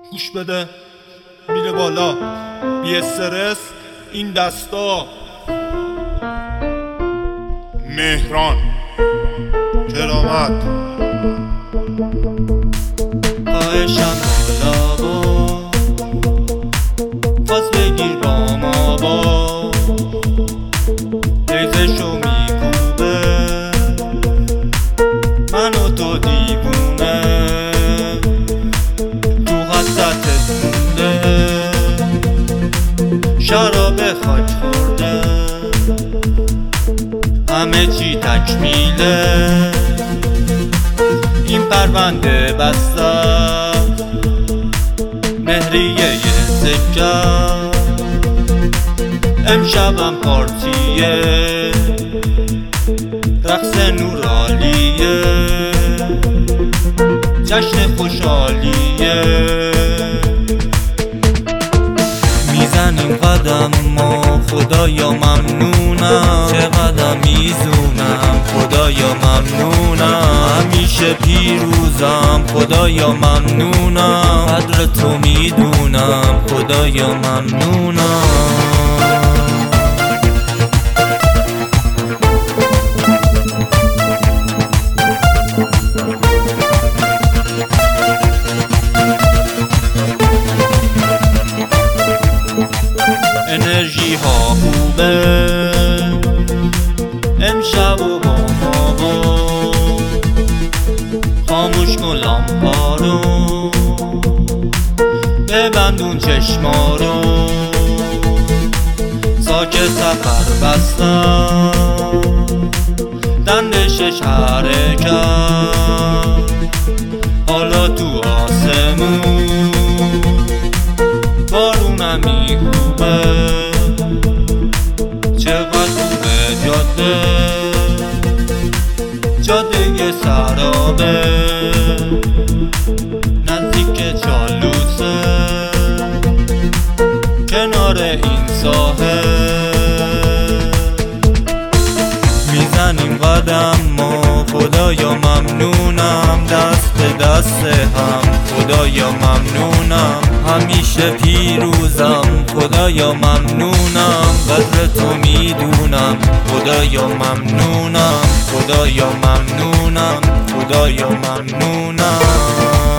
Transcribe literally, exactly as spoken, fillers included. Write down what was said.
گوش بده میره بالا بی استرس این دستا. مهران کرامت خواهشم بالا با خواست بگیر با ما با ریزشو میکوبه من و تو دیوونه تو حسرتت مونده شراب خاک خورده همه چی تکمیله این پرونده بسته مهریه یه سکه امشبم پارتیه رقص نورالیه جشن خوشحالیه میزنیم قدم ما خدایا ممنونم چقدر میزونم خدایا ممنونم همیشه پیروزم خدایا ممنونم قدر تو میدونم خدایا ممنونم انرژی ها خوبه امشب و با ما با خاموش کن لامپا رو ببندون چشما رو ساکت سفر بستم دندشش حرکت حالا تو آسمون بارونم میکوبه چقدر خوبه جاده جاده سرابه نزدیک چالوسه کنار این ساحل میزنیم قدم ما خدایا ممنونم دست به دست هم خدایا ممنونم همیشه پیروزم خدایا ممنونم قدر تو میدونم خدایا ممنونم خدایا ممنونم خدایا ممنونم